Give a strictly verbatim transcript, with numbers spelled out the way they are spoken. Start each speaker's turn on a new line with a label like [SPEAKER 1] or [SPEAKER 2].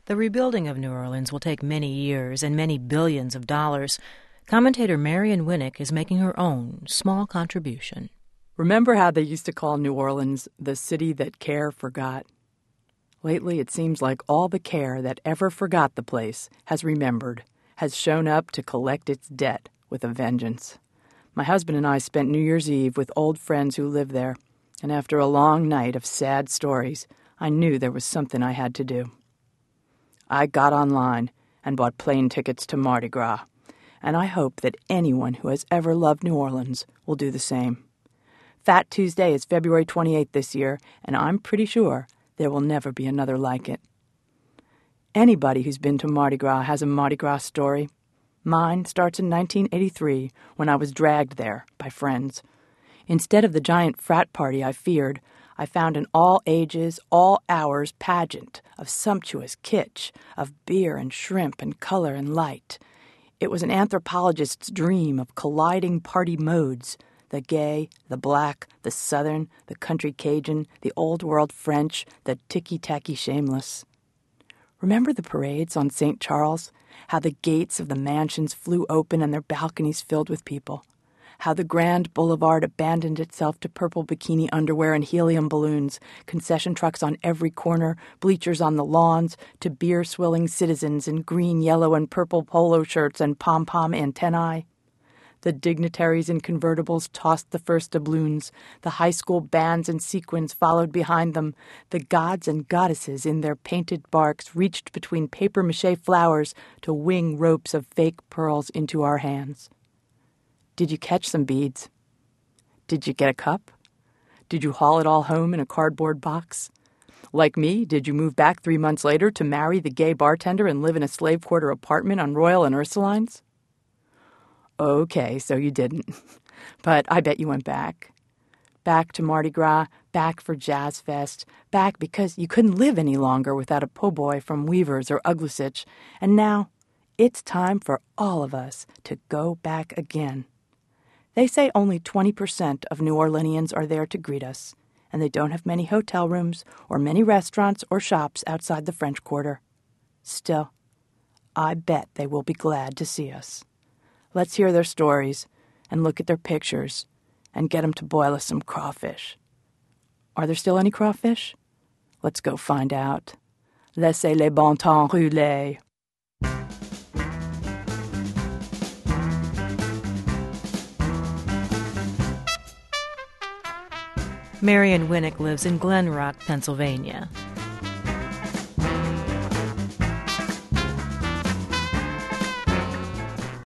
[SPEAKER 1] The rebuilding of New Orleans will take many years and many billions of dollars. Commentator Marion Winnick is making her own small contribution.
[SPEAKER 2] Remember how they used to call New Orleans the city that care forgot? Lately, it seems like all the care that ever forgot the place has remembered, has shown up to collect its debt with a vengeance. My husband and I spent New Year's Eve with old friends who live there, and after a long night of sad stories, I knew there was something I had to do. I got online and bought plane tickets to Mardi Gras, and I hope that anyone who has ever loved New Orleans will do the same. Fat Tuesday is February twenty-eighth this year, and I'm pretty sure there will never be another like it. Anybody who's been to Mardi Gras has a Mardi Gras story. Mine starts in nineteen eighty-three, when I was dragged there by friends. Instead of the giant frat party I feared, I found an all-ages, all-hours pageant of sumptuous kitsch, of beer and shrimp and color and light. It was an anthropologist's dream of colliding party modes, the gay, the black, the southern, the country Cajun, the old-world French, the ticky-tacky shameless. Remember the parades on Saint Charles? How the gates of the mansions flew open and their balconies filled with people. How the Grand Boulevard abandoned itself to purple bikini underwear and helium balloons, concession trucks on every corner, bleachers on the lawns, to beer-swilling citizens in green, yellow, and purple polo shirts and pom-pom antennae. The dignitaries in convertibles tossed the first doubloons. The high school bands and sequins followed behind them. The gods and goddesses in their painted barks reached between papier-mâché flowers to wing ropes of fake pearls into our hands. Did you catch some beads? Did you get a cup? Did you haul it all home in a cardboard box? Like me, did you move back three months later to marry the gay bartender and live in a slave quarter apartment on Royal and Ursulines? Okay, so you didn't. But I bet you went back. Back to Mardi Gras, back for Jazz Fest, back because you couldn't live any longer without a po' boy from Weaver's or Uglusich. And now, it's time for all of us to go back again. They say only twenty percent of New Orleanians are there to greet us, and they don't have many hotel rooms or many restaurants or shops outside the French Quarter. Still, I bet they will be glad to see us. Let's hear their stories and look at their pictures and get them to boil us some crawfish. Are there still any crawfish? Let's go find out. Laissez les bon temps rouler.
[SPEAKER 1] Marion Winnick lives in Glen Rock, Pennsylvania.